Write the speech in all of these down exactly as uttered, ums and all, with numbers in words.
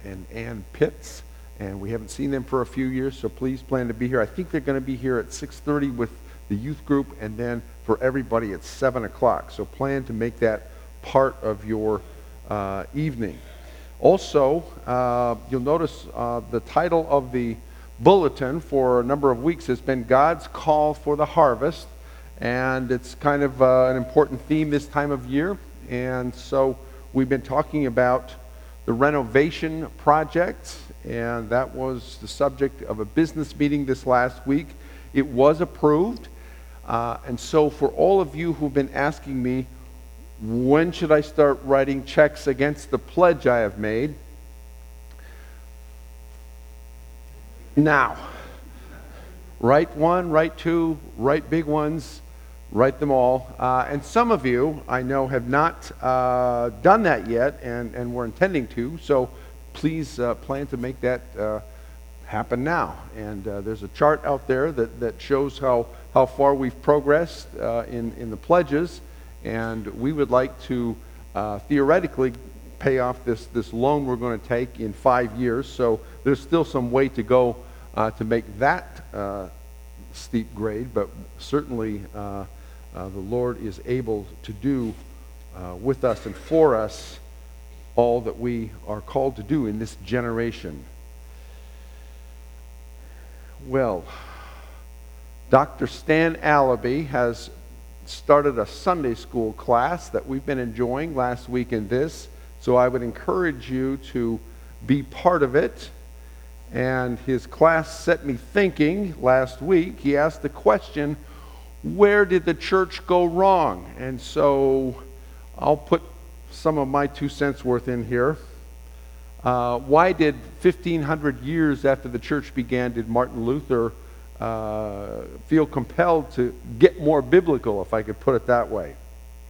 and Ann Pitts, and we haven't seen them for a few years, so please plan to be here. I think they're going to be here at six thirty with the youth group, and then for everybody at seven o'clock. So plan to make that part of your uh, evening. Also, uh, you'll notice uh, the title of the bulletin for a number of weeks has been God's Call for the Harvest, and it's kind of uh, an important theme this time of year. And so we've been talking about the renovation project, and that was the subject of a business meeting this last week. It was approved, uh, and so for all of you who've been asking me, when should I start writing checks against the pledge I have made? Now. Write one, write two, write big ones, write them all. Uh, and some of you, I know, have not uh, done that yet, and, and we're intending to, so please uh, plan to make that uh, happen now. And uh, there's a chart out there that, that shows how, how far we've progressed uh, in, in the pledges, and we would like to uh, theoretically pay off this, this loan we're going to take in five years, so there's still some way to go uh, to make that uh, steep grade, but certainly uh, Uh, the Lord is able to do uh, with us and for us all that we are called to do in this generation. Well, Doctor Stan Allaby has started a Sunday school class that we've been enjoying last week in this, so I would encourage you to be part of it. And his class set me thinking last week. He asked the question, where did the church go wrong? And so I'll put some of my two cents worth in here. Uh, why did fifteen hundred years after the church began did Martin Luther uh, feel compelled to get more biblical, if I could put it that way?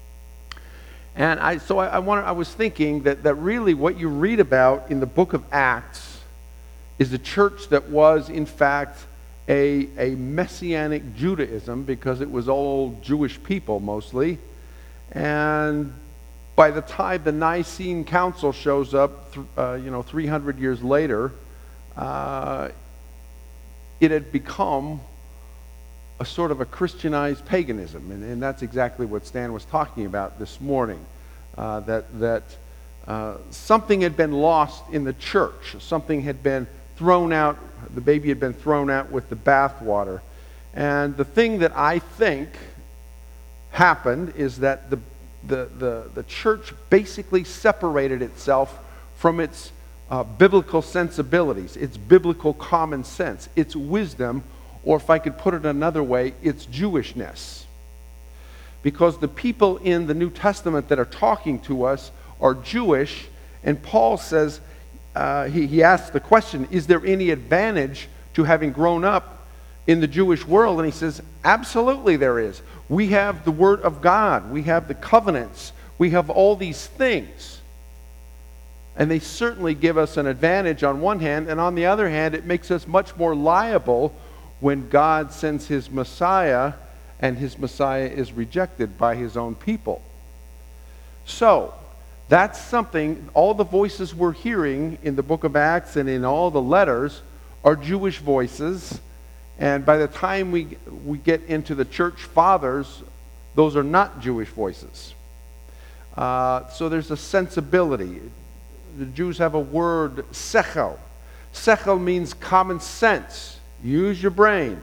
And I, so I, I, wanted, I was thinking that, that really what you read about in the book of Acts is a church that was, in fact, A, a Messianic Judaism, because it was all Jewish people mostly. And by the time the Nicene Council shows up, uh, you know, three hundred years later, uh, it had become a sort of a Christianized paganism. And, and that's exactly what Stan was talking about this morning, uh, that, that uh, something had been lost in the church. Something had been thrown out. The baby had been thrown out with the bathwater. And the thing that I think happened is that the, the, the, the church basically separated itself from its uh, biblical sensibilities, its biblical common sense, its wisdom, or if I could put it another way, its Jewishness. Because the people in the New Testament that are talking to us are Jewish, and Paul says, Uh, he, he asks the question, is there any advantage to having grown up in the Jewish world? And he says, absolutely there is. We have the Word of God. We have the covenants. We have all these things. And they certainly give us an advantage on one hand, and on the other hand, it makes us much more liable when God sends His Messiah, and His Messiah is rejected by His own people. So, that's something, all the voices we're hearing in the book of Acts and in all the letters are Jewish voices. And by the time we, we get into the church fathers, those are not Jewish voices. Uh, so there's a sensibility. The Jews have a word, sechel. Sechel means common sense. Use your brain.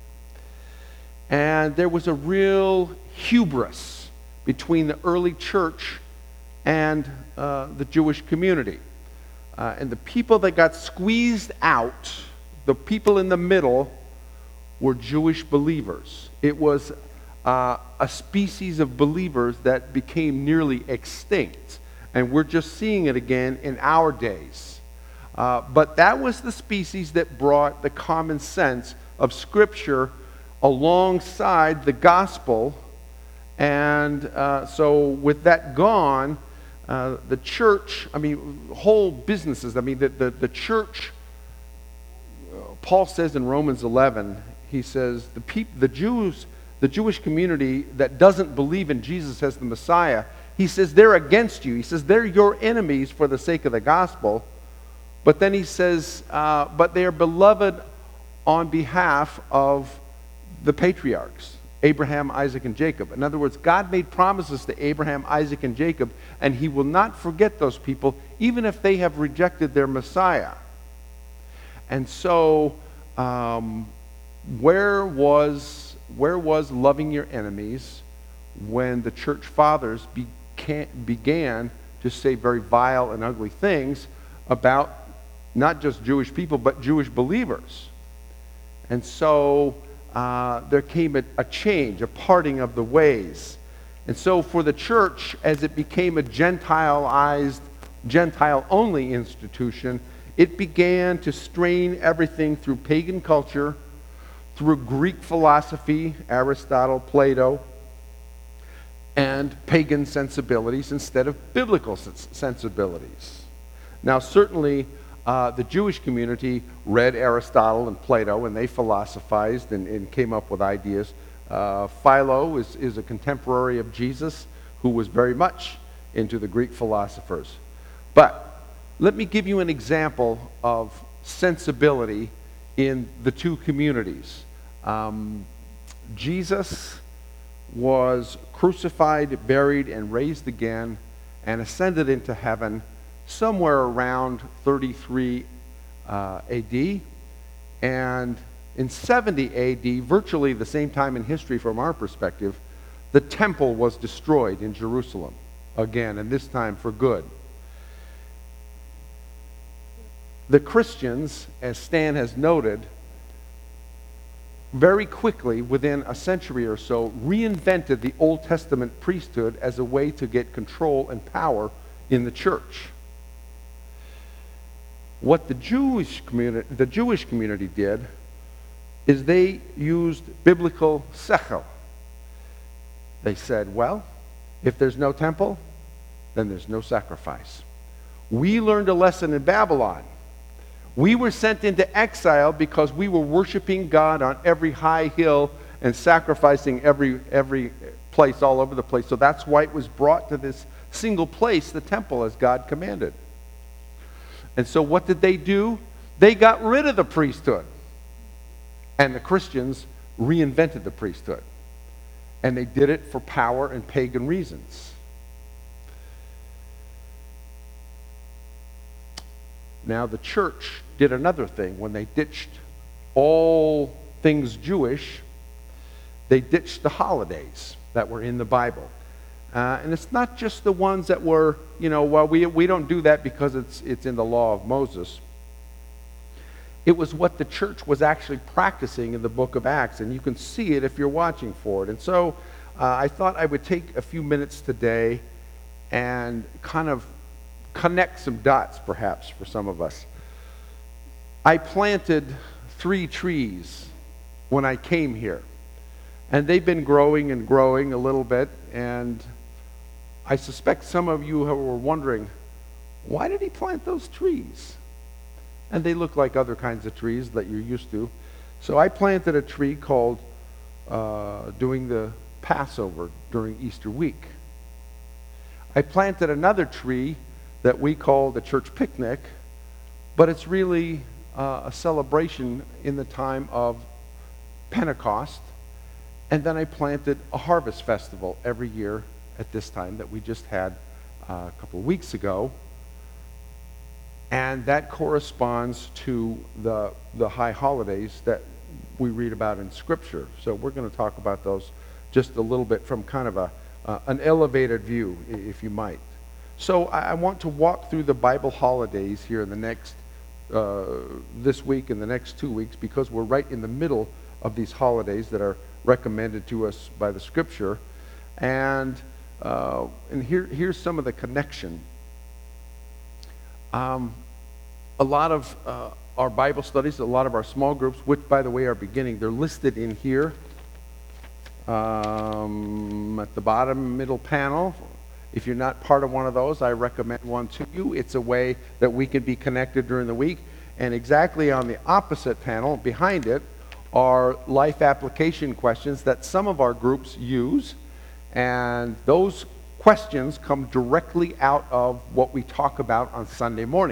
And there was a real hubris between the early church and uh, the Jewish community. Uh, and the people that got squeezed out, the people in the middle, were Jewish believers. It was uh, a species of believers that became nearly extinct. And we're just seeing it again in our days. Uh, but that was the species that brought the common sense of Scripture alongside the gospel. And uh, so with that gone, Uh, the church, I mean, whole businesses, I mean, the, the, the church, uh, Paul says in Romans eleven, he says, the, peop, the Jews, the Jewish community that doesn't believe in Jesus as the Messiah, he says, they're against you. He says, they're your enemies for the sake of the gospel, But then he says, uh, but they are beloved on behalf of the patriarchs, Abraham, Isaac, and Jacob. In other words, God made promises to Abraham, Isaac, and Jacob, and he will not forget those people, even if they have rejected their Messiah. And so, um, where was, where was loving your enemies when the church fathers began, began to say very vile and ugly things about not just Jewish people, but Jewish believers? And so uh, there came a, a change, a parting of the ways. And so for the church, as it became a Gentileized, Gentile-only institution, it began to strain everything through pagan culture, through Greek philosophy, Aristotle, Plato, and pagan sensibilities instead of biblical sens- sensibilities. Now, certainly, uh, the Jewish community read Aristotle and Plato, and they philosophized and, and came up with ideas. Uh, Philo is, is a contemporary of Jesus who was very much into the Greek philosophers. But let me give you an example of sensibility in the two communities. Um, Jesus was crucified, buried, and raised again, and ascended into heaven somewhere around thirty-three uh, A D. And in seventy A D, virtually the same time in history from our perspective, the temple was destroyed in Jerusalem again, and this time for good. The Christians, as Stan has noted, very quickly, within a century or so, reinvented the Old Testament priesthood as a way to get control and power in the church. What the Jewish community, the Jewish community did is they used biblical sechel. They said, well, if there's no temple, then there's no sacrifice. We learned a lesson in Babylon. We were sent into exile because we were worshiping God on every high hill and sacrificing every every place all over the place. So that's why it was brought to this single place, the temple, as God commanded. And so what did they do? They got rid of the priesthood. And the Christians reinvented the priesthood. And they did it for power and pagan reasons. Now the church did another thing. When they ditched all things Jewish, they ditched the holidays that were in the Bible. Uh, and it's not just the ones that were, you know, well, we, we don't do that because it's, it's in the law of Moses. It was what the church was actually practicing in the book of Acts, and you can see it if you're watching for it. And so uh, I thought I would take a few minutes today and kind of connect some dots, perhaps, for some of us. I planted three trees when I came here, and they've been growing and growing a little bit, and I suspect some of you were wondering, why did he plant those trees? And they look like other kinds of trees that you're used to. So I planted a tree called uh, doing the Passover during Easter week. I planted another tree that we call the church picnic, but it's really uh, a celebration in the time of Pentecost. And then I planted a harvest festival every year at this time that we just had uh, a couple of weeks ago. And that corresponds to the, the high holidays that we read about in Scripture. So we're going to talk about those just a little bit from kind of a, uh, an elevated view, if you might. So I, I want to walk through the Bible holidays here in the next, uh, this week and the next two weeks, because we're right in the middle of these holidays that are recommended to us by the Scripture. And, uh, and here, here's some of the connection. Um, a lot of uh, our Bible studies, a lot of our small groups, which, by the way, are beginning, they're listed in here um, at the bottom middle panel. If you're not part of one of those, I recommend one to you. It's a way that we can be connected during the week. And exactly on the opposite panel, behind it, are life application questions that some of our groups use. And those questions come directly out of what we talk about on Sunday morning.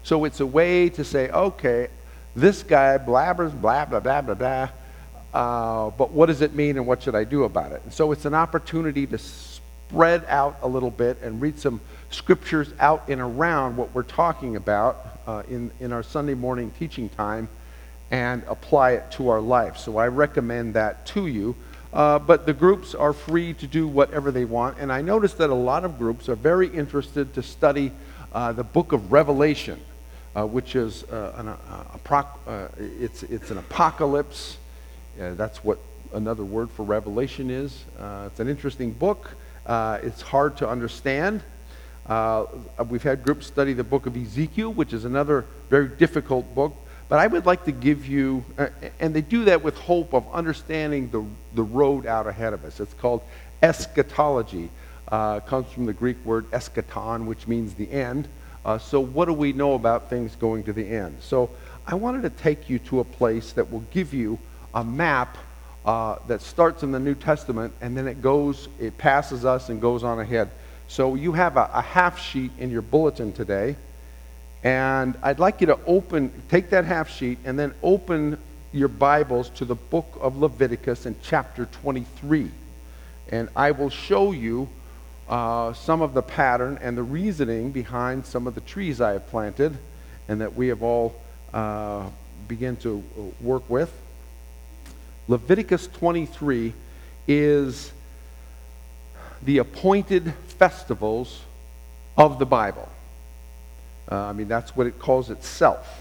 So it's a way to say, okay, this guy blabbers, blah, blah, blah, blah, blah, uh, but what does it mean and what should I do about it? And so it's an opportunity to spread out a little bit and read some scriptures out and around what we're talking about uh, in, in our Sunday morning teaching time and apply it to our life. So I recommend that to you. Uh, but the groups are free to do whatever they want. And I noticed that a lot of groups are very interested to study uh, the book of Revelation, uh, which is uh, an, uh, a proc- uh, it's, it's an apocalypse. Uh, that's what another word for Revelation is. Uh, it's an interesting book. Uh, it's hard to understand. Uh, we've had groups study the book of Ezekiel, which is another very difficult book. But I would like to give you, uh, and they do that with hope of understanding the, the road out ahead of us. It's called eschatology. Uh, it comes from the Greek word eschaton, which means the end. Uh, so what do we know about things going to the end? So I wanted to take you to a place that will give you a map uh, that starts in the New Testament, and then it goes, it passes us and goes on ahead. So you have a, a half sheet in your bulletin today. And I'd like you to open, take that half sheet and then open your Bibles to the book of Leviticus in chapter twenty-three. And I will show you uh, some of the pattern and the reasoning behind some of the trees I have planted and that we have all uh, begun to work with. Leviticus twenty-three is the appointed festivals of the Bible. Uh, I mean, that's what it calls itself.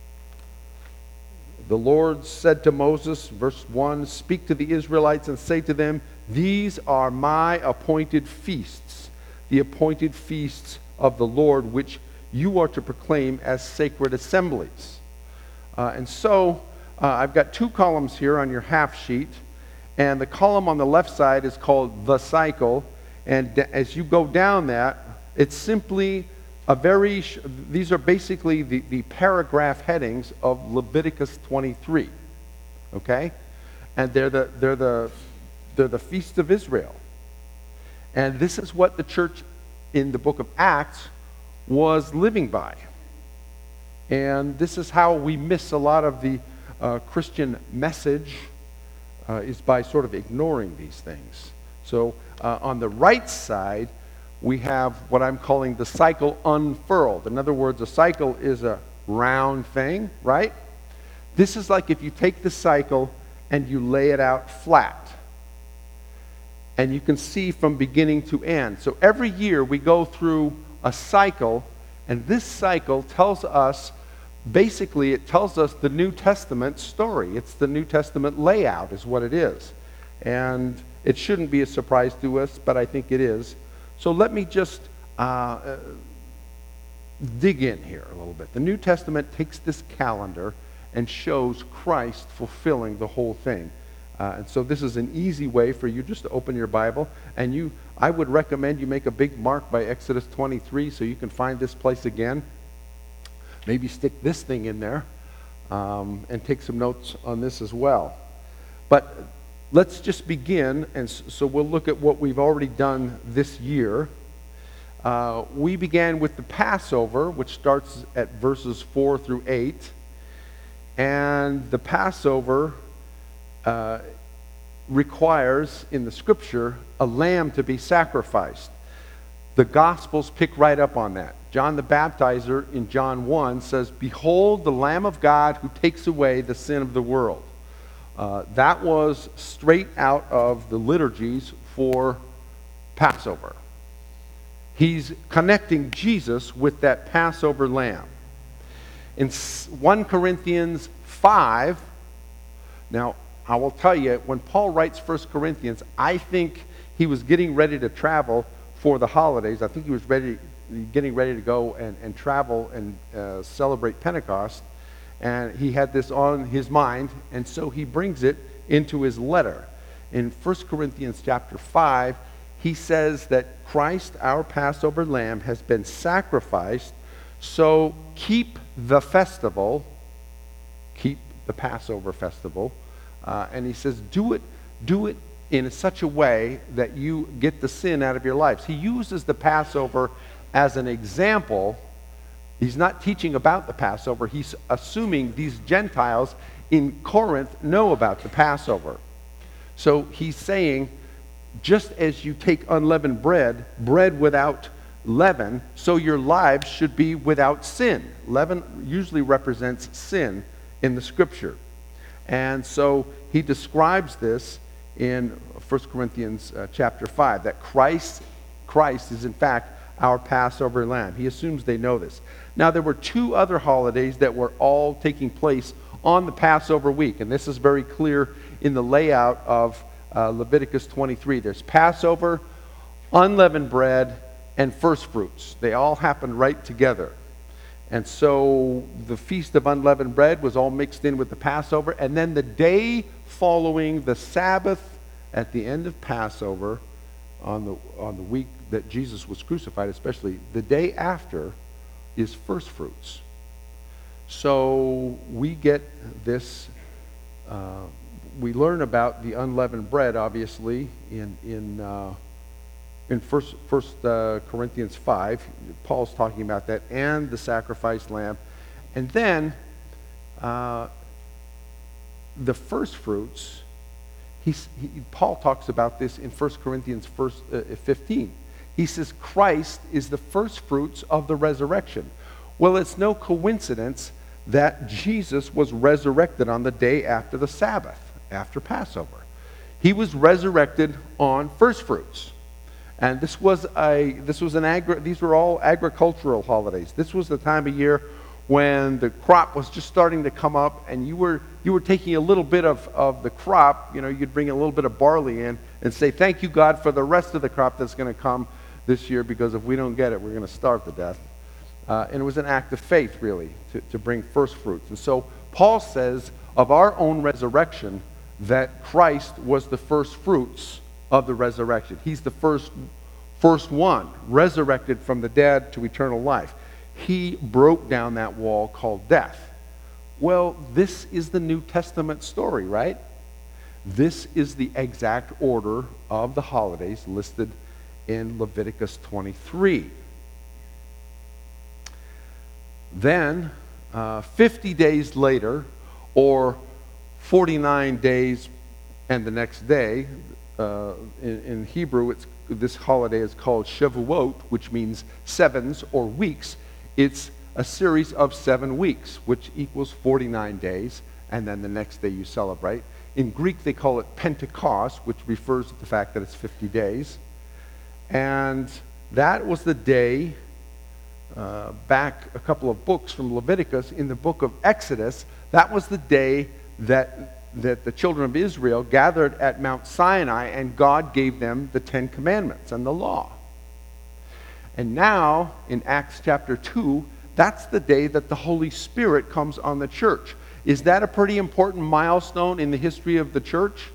The Lord said to Moses, verse one, "Speak to the Israelites and say to them, these are my appointed feasts, the appointed feasts of the Lord, which you are to proclaim as sacred assemblies." Uh, and so, uh, I've got two columns here on your half sheet, and the column on the left side is called the cycle, and as you go down that, it's simply A very, sh- these are basically the, the paragraph headings of Leviticus twenty-three, okay? And they're the, they're the, they're the Feast of Israel. And this is what the church in the book of Acts was living by. And this is how we miss a lot of the uh, Christian message, uh, is by sort of ignoring these things. So uh, on the right side, we have what I'm calling the cycle unfurled. In other words, a cycle is a round thing, right? This is like if you take the cycle and you lay it out flat. And you can see from beginning to end. So every year we go through a cycle, and this cycle tells us, basically it tells us the New Testament story. It's the New Testament layout is what it is. And it shouldn't be a surprise to us, but I think it is. So let me just uh, uh, dig in here a little bit. The New Testament takes this calendar and shows Christ fulfilling the whole thing. Uh, and so this is an easy way for you just to open your Bible. And you, I would recommend you make a big mark by Exodus twenty-three so you can find this place again. Maybe stick this thing in there um, and take some notes on this as well. But let's just begin, and so we'll look at what we've already done this year. Uh, we began with the Passover, which starts at verses four through eight. And the Passover uh, requires, in the Scripture, a lamb to be sacrificed. The Gospels pick right up on that. John the Baptizer in John one says, "Behold the Lamb of God who takes away the sin of the world." Uh, that was straight out of the liturgies for Passover. He's connecting Jesus with that Passover lamb. In First Corinthians five, now I will tell you, when Paul writes First Corinthians, I think he was getting ready to travel for the holidays. I think he was ready, getting ready to go and, and travel and uh, celebrate Pentecost. And he had this on his mind, and so he brings it into his letter. In First Corinthians chapter five, he says that Christ, our Passover lamb, has been sacrificed, so keep the festival, keep the Passover festival, uh, and he says, do it, do it in such a way that you get the sin out of your lives. He uses the Passover as an example He's not teaching about the Passover. He's assuming these Gentiles in Corinth know about the Passover. So he's saying, just as you take unleavened bread, bread without leaven, so your lives should be without sin. Leaven usually represents sin in the Scripture. And so he describes this in First Corinthians uh, chapter five, that Christ, Christ is in fact our Passover lamb. He assumes they know this. Now, there were two other holidays that were all taking place on the Passover week, and this is very clear in the layout of uh, Leviticus twenty-three. There's Passover, unleavened bread, and first fruits. They all happened right together. And so the Feast of Unleavened Bread was all mixed in with the Passover, and then the day following the Sabbath at the end of Passover, on the on the week that Jesus was crucified, especially the day after, is first fruits. So we get this, uh, we learn about the unleavened bread, obviously, in in uh, in First First uh, Corinthians five. Paul's talking about that, and the sacrificed lamb, and then uh, the first fruits. He's, he, Paul talks about this in First Corinthians first, uh, fifteen. He says Christ is the first fruits of the resurrection. Well, it's no coincidence that Jesus was resurrected on the day after the Sabbath, after Passover. He was resurrected on first fruits. And this was a this was an agri these were all agricultural holidays. This was the time of year when the crop was just starting to come up, and you were you were taking a little bit of, of the crop. You know, you'd bring a little bit of barley in and say, thank you, God, for the rest of the crop that's going to come this year, because if we don't get it, we're going to starve to death. Uh, and it was an act of faith, really, to, to bring first fruits. And so Paul says of our own resurrection that Christ was the first fruits of the resurrection. He's the first, first one, resurrected from the dead to eternal life. He broke down that wall called death. Well, this is the New Testament story, right? This is the exact order of the holidays listed in Leviticus twenty-three. Then, uh, fifty days later, or forty-nine days and the next day, uh, in, in Hebrew, it's, this holiday is called Shavuot, which means sevens or weeks. It's a series of seven weeks, which equals forty-nine days, and then the next day you celebrate. In Greek, they call it Pentecost, which refers to the fact that it's fifty days. And that was the day, uh, back a couple of books from Leviticus, in the book of Exodus, that was the day that, that the children of Israel gathered at Mount Sinai, and God gave them the Ten Commandments and the law. And now, in Acts chapter two, that's the day that the Holy Spirit comes on the church. Is that a pretty important milestone in the history of the church?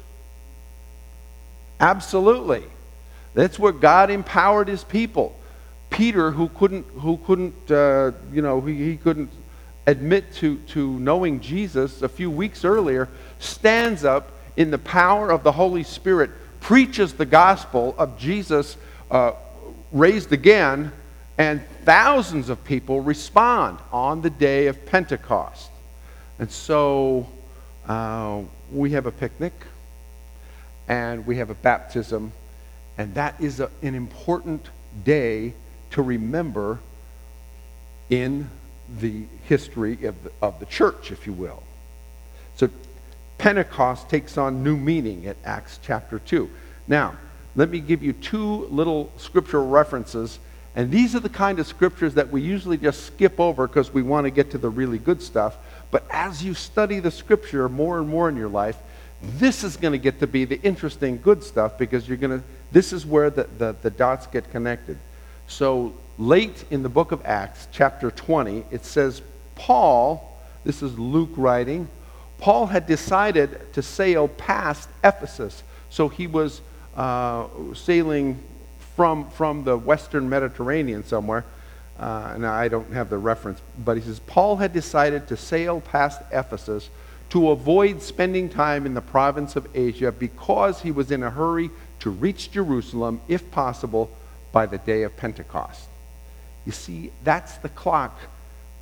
Absolutely. That's where God empowered his people. Peter, who couldn't, who couldn't, uh, you know, he, he couldn't admit to, to knowing Jesus a few weeks earlier, stands up in the power of the Holy Spirit, preaches the gospel of Jesus uh, raised again, and thousands of people respond on the day of Pentecost. And so uh, we have a picnic, and we have a baptism, and that is a, an important day to remember in the history of the, of the church, if you will. So Pentecost takes on new meaning at Acts chapter two. Now, let me give you two little scriptural references, and these are the kind of scriptures that we usually just skip over because we want to get to the really good stuff. But as you study the scripture more and more in your life, this is going to get to be the interesting good stuff, because you're going to, this is where the, the, the dots get connected. So late in the book of Acts, chapter twenty, it says, Paul, this is Luke writing, Paul had decided to sail past Ephesus. So he was uh, sailing from, from the western Mediterranean somewhere. Uh, now, I don't have the reference, but he says, Paul had decided to sail past Ephesus to avoid spending time in the province of Asia, because he was in a hurry to reach Jerusalem, if possible, by the day of Pentecost. You see, that's the clock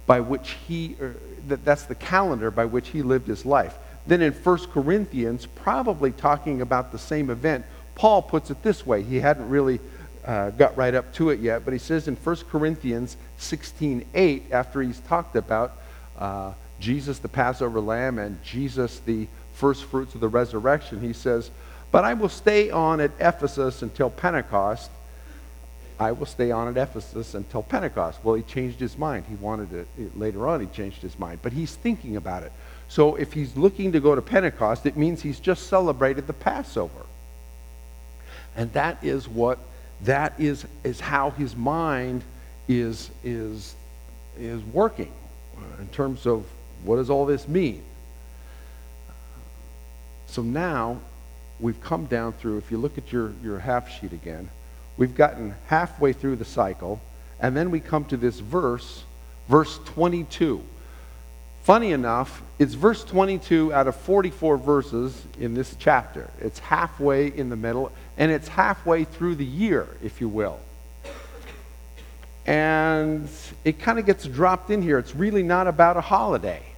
by which he, er, that, that's the calendar by which he lived his life. Then in First Corinthians, probably talking about the same event, Paul puts it this way. He hadn't really uh, got right up to it yet, but he says in First Corinthians sixteen eight, after he's talked about uh, Jesus the Passover lamb and Jesus the first fruits of the resurrection, he says, but I will stay on at Ephesus until Pentecost. I will stay on at Ephesus until Pentecost. Well, he changed his mind. He wanted it later on. He changed his mind, but he's thinking about it. So if he's looking to go to Pentecost, it means he's just celebrated the Passover. And that is what, that is, is how his mind is, is, is working in terms of what does all this mean. So now we've come down through, if you look at your, your half sheet again, we've gotten halfway through the cycle, and then we come to this verse, verse twenty-two. Funny enough, it's verse twenty-two out of forty-four verses in this chapter. It's halfway in the middle, and it's halfway through the year, if you will. And it kind of gets dropped in here. It's really not about a holiday.